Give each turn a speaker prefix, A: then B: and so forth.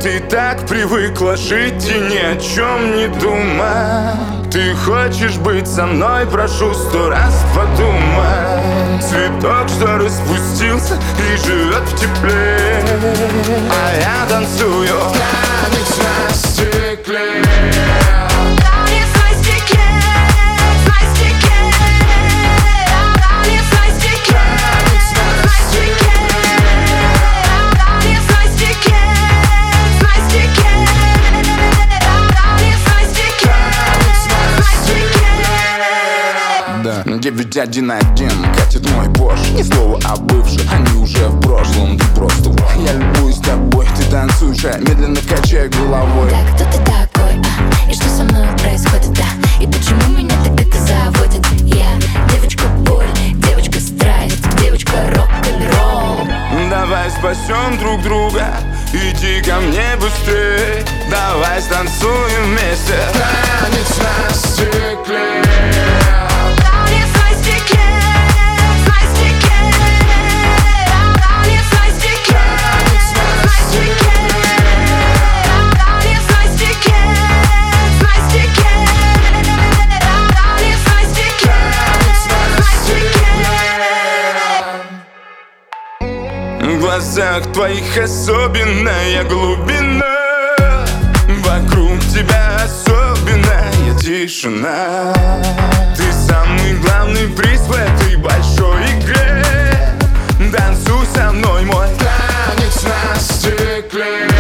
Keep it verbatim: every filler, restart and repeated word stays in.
A: Ты так привыкла жить и ни о чем не думать. Ты хочешь быть со мной, прошу сто раз подумай. Цветок, что распустился и живет в тепле, а я танцую танец на стекле.
B: девять один один катит мой Порш. Ни слова о бывших, они уже в прошлом. Ты просто вау. Я любуюсь тобой, ты танцуешь, а медленно качай головой.
C: Да, кто ты такой, а? И что со мной происходит, да? И почему меня так это заводит? Я девочка боль, девочка страсть, девочка рок-н-ролл.
A: Давай спасем друг друга, иди ко мне быстрее. Давай станцуем вместе танец на стекле. В глазах твоих особенная глубина, вокруг тебя особенная тишина. Ты самый главный приз в этой большой игре. Танцуй со мной, мой танец на стекле.